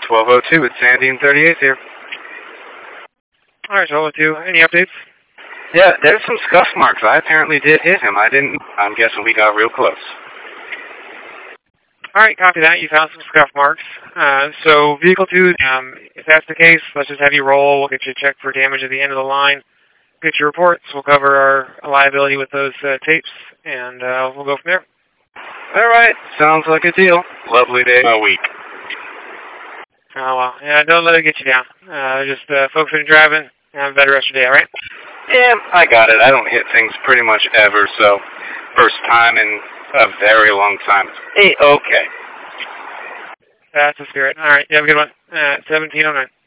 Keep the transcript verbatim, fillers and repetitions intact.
twelve oh two, it's Sandy and thirty-eighth here. Alright, twelve oh two. Any updates? Yeah, there's some scuff marks. I apparently did hit him. I didn't. I'm guessing we got real close. Alright, copy that. You found some scuff marks. Uh, so, Vehicle two, um, if that's the case, let's just have you roll. We'll get you checked for damage at the end of the line. Get your reports. We'll cover our liability with those uh, tapes, and uh, we'll go from there. Alright, sounds like a deal. Lovely day a week. Oh, well. Yeah, don't let it get you down. Uh, just uh, focus on driving. Have a better rest of your day, alright? Yeah, I got it. I don't hit things pretty much ever, so first time in a very long time. Hey, okay. That's the spirit. Alright, you have a good one. Uh, seventeen oh nine.